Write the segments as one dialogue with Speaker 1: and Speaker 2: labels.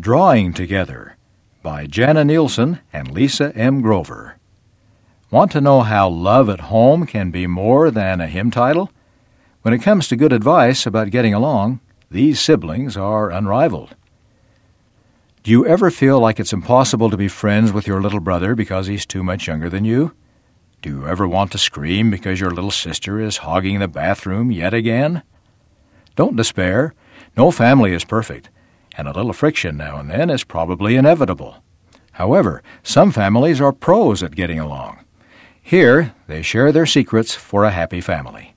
Speaker 1: Drawing Together by Jana Nielsen and Lisa M. Grover. Want to know how love at home can be more than a hymn title? When it comes to good advice about getting along, these siblings are unrivaled. Do you ever feel like it's impossible to be friends with your little brother because he's too much younger than you? Do you ever want to scream because your little sister is hogging the bathroom yet again? Don't despair. No family is perfect, and a little friction now and then is probably inevitable. However, some families are pros at getting along. Here, they share their secrets for a happy family.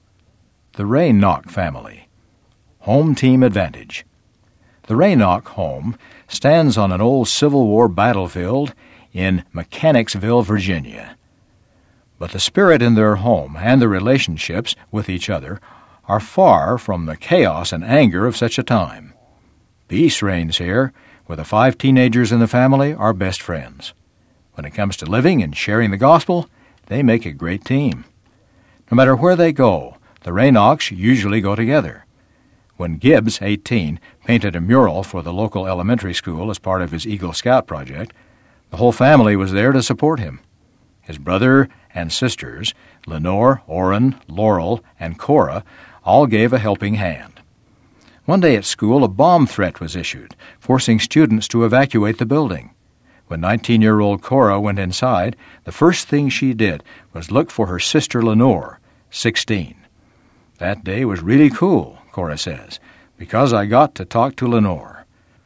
Speaker 1: The Raynoch family. Home team advantage. The Raynoch home stands on an old Civil War battlefield in Mechanicsville, Virginia. But the spirit in their home and the relationships with each other are far from the chaos and anger of such a time. Peace reigns here, where the 5 teenagers in the family are best friends. When it comes to living and sharing the gospel, they make a great team. No matter where they go, the Raynochs usually go together. When Gibbs, 18, painted a mural for the local elementary school as part of his Eagle Scout project, the whole family was there to support him. His brother and sisters, Lenore, Orrin, Laurel, and Cora, all gave a helping hand. One day at school, a bomb threat was issued, forcing students to evacuate the building. When 19-year-old Cora went inside, the first thing she did was look for her sister Lenore, 16. That day was really cool, Cora says, because I got to talk to Lenore.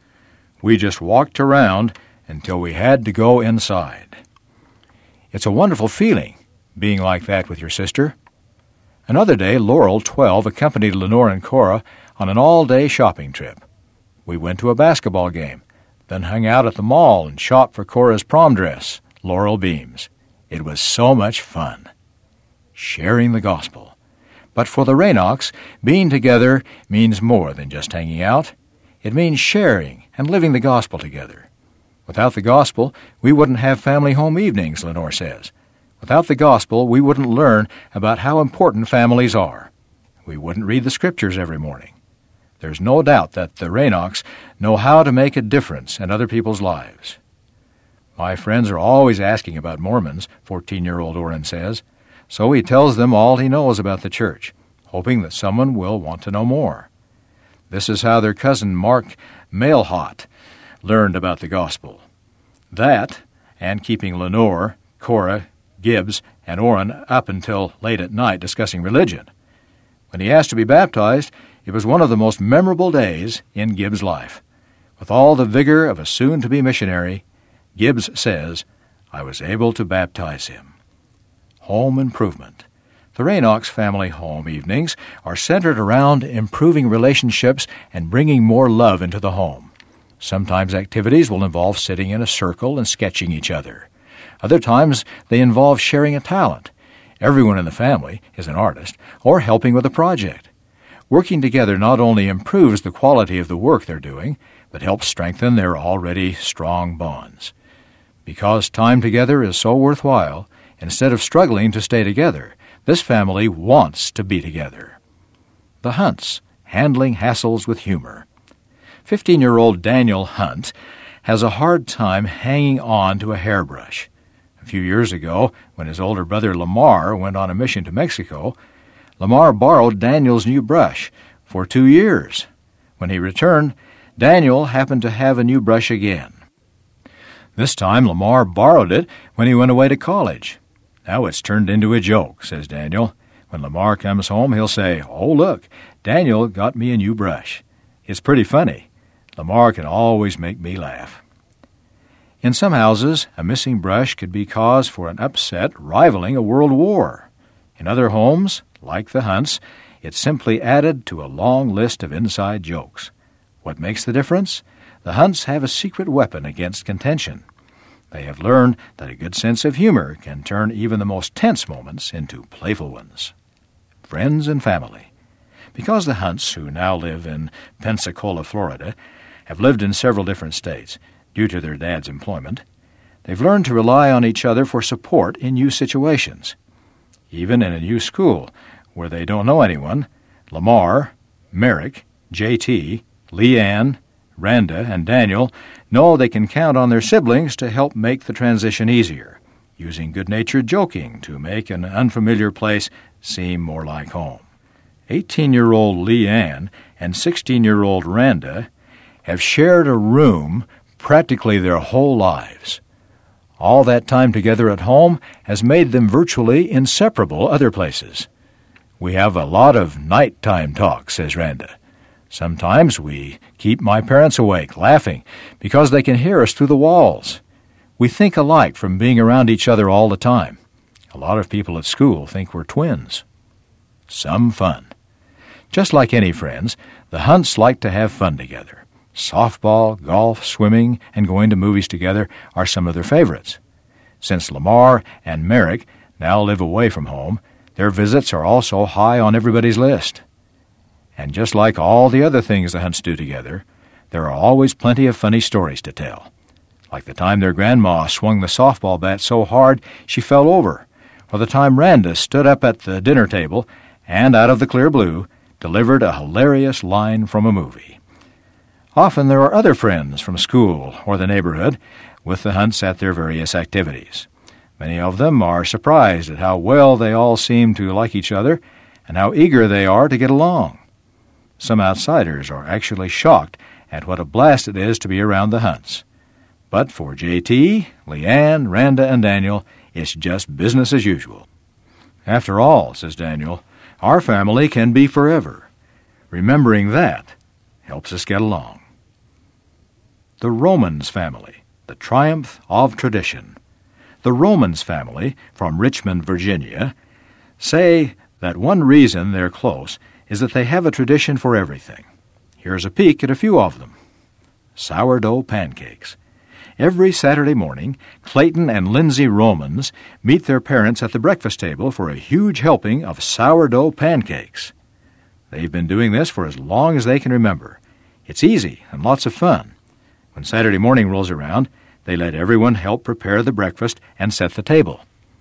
Speaker 1: We just walked around until we had to go inside. It's a wonderful feeling, being like that with your sister. Another day, Laurel, 12, accompanied Lenore and Cora on an all-day shopping trip. We went to a basketball game, then hung out at the mall and shopped for Cora's prom dress, Laurel beams. It was so much fun. Sharing the gospel. But for the Raynochs, being together means more than just hanging out. It means sharing and living the gospel together. Without the gospel, we wouldn't have family home evenings, Lenore says. Without the gospel, we wouldn't learn about how important families are. We wouldn't read the scriptures every morning. There's no doubt that the Raynochs know how to make a difference in other people's lives. My friends are always asking about Mormons, 14-year-old Orrin says, so he tells them all he knows about the church, hoping that someone will want to know more. This is how their cousin Mark Mailhot learned about the gospel. That, and keeping Lenore, Cora, Gibbs, and Orrin up until late at night discussing religion. When he asked to be baptized, it was one of the most memorable days in Gibbs' life. With all the vigor of a soon-to-be missionary, Gibbs says, I was able to baptize him. Home improvement. The Raynochs family home evenings are centered around improving relationships and bringing more love into the home. Sometimes activities will involve sitting in a circle and sketching each other. Other times they involve sharing a talent. Everyone in the family is an artist, or helping with a project. Working together not only improves the quality of the work they're doing, but helps strengthen their already strong bonds. Because time together is so worthwhile, instead of struggling to stay together, this family wants to be together. The Hunts, handling hassles with humor. 15-year-old Daniel Hunt has a hard time hanging on to a hairbrush. A few years ago, when his older brother Lamar went on a mission to Mexico, Lamar borrowed Daniel's new brush for 2 years. When he returned, Daniel happened to have a new brush again. This time, Lamar borrowed it when he went away to college. Now it's turned into a joke, says Daniel. When Lamar comes home, he'll say, oh, look, Daniel got me a new brush. It's pretty funny. Lamar can always make me laugh. In some houses, a missing brush could be cause for an upset rivaling a world war. In other homes, like the Hunts, it's simply added to a long list of inside jokes. What makes the difference? The Hunts have a secret weapon against contention. They have learned that a good sense of humor can turn even the most tense moments into playful ones. Friends and family. Because the Hunts, who now live in Pensacola, Florida, have lived in several different states due to their dad's employment, they've learned to rely on each other for support in new situations. Even in a new school where they don't know anyone, Lamar, Merrick, J.T., Leanne, Randa and Daniel know they can count on their siblings to help make the transition easier, using good-natured joking to make an unfamiliar place seem more like home. 18-year-old Leanne and 16-year-old Randa have shared a room practically their whole lives. All that time together at home has made them virtually inseparable other places. "We have a lot of nighttime talk," says Randa. "Sometimes we keep my parents awake, laughing, because they can hear us through the walls. We think alike from being around each other all the time. A lot of people at school think we're twins." Some fun. Just like any friends, the Hunts like to have fun together. Softball, golf, swimming, and going to movies together are some of their favorites. Since Lamar and Merrick now live away from home, their visits are also high on everybody's list. And just like all the other things the Hunts do together, there are always plenty of funny stories to tell. Like the time their grandma swung the softball bat so hard she fell over, or the time Randa stood up at the dinner table and, out of the clear blue, delivered a hilarious line from a movie. Often there are other friends from school or the neighborhood with the Hunts at their various activities. Many of them are surprised at how well they all seem to like each other and how eager they are to get along. Some outsiders are actually shocked at what a blast it is to be around the Hunts. But for J.T., Leanne, Randa, and Daniel, it's just business as usual. "After all," says Daniel, "our family can be forever. Remembering that helps us get along." The Romans family, the triumph of tradition. The Romans family, from Richmond, Virginia, say that one reason they're close is that they have a tradition for everything. Here's a peek at a few of them. Sourdough pancakes. Every Saturday morning, Clayton and Lindsay Romans meet their parents at the breakfast table for a huge helping of sourdough pancakes. They've been doing this for as long as they can remember. It's easy and lots of fun. When Saturday morning rolls around, they let everyone help prepare the breakfast and set the table.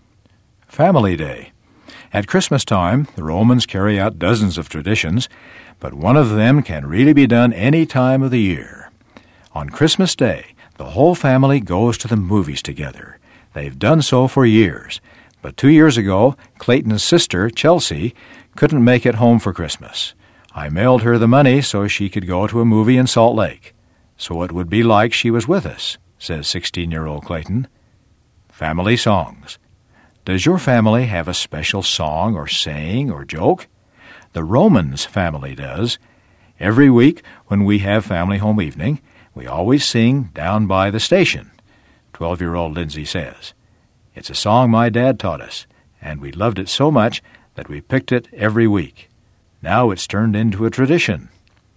Speaker 1: Family Day. At Christmas time, the Romans carry out dozens of traditions, but one of them can really be done any time of the year. On Christmas Day, the whole family goes to the movies together. They've done so for years, but 2 years ago, Clayton's sister, Chelsea, couldn't make it home for Christmas. I mailed her the money so she could go to a movie in Salt Lake. So it would be like she was with us, says 16-year-old Clayton. Family songs. Does your family have a special song or saying or joke? The Romans family does. Every week when we have family home evening, we always sing Down by the Station, 12-year-old Lindsay says. It's a song my dad taught us, and we loved it so much that we picked it every week. Now it's turned into a tradition.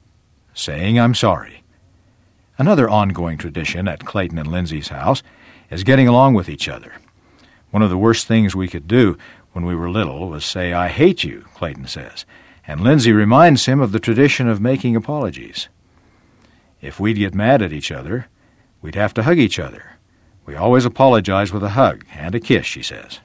Speaker 1: Saying I'm sorry. Another ongoing tradition at Clayton and Lindsay's house is getting along with each other. One of the worst things we could do when we were little was say, I hate you, Clayton says, and Lindsay reminds him of the tradition of making apologies. If we'd get mad at each other, we'd have to hug each other. We always apologize with a hug and a kiss, she says.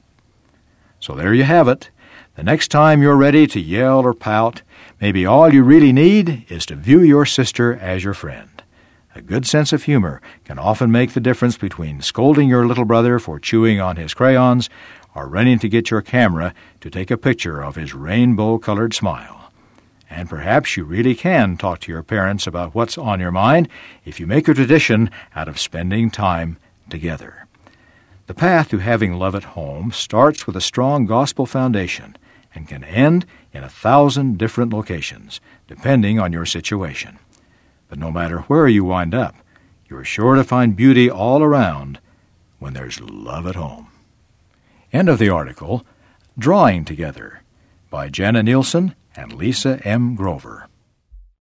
Speaker 1: So there you have it. The next time you're ready to yell or pout, maybe all you really need is to view your sister as your friend. A good sense of humor can often make the difference between scolding your little brother for chewing on his crayons or running to get your camera to take a picture of his rainbow-colored smile. And perhaps you really can talk to your parents about what's on your mind if you make a tradition out of spending time together. The path to having love at home starts with a strong gospel foundation and can end in 1,000 different locations, depending on your situation. But no matter where you wind up, you're sure to find beauty all around when there's love at home. End of the article, Drawing Together, by Jana Nielsen and Lisa M. Grover.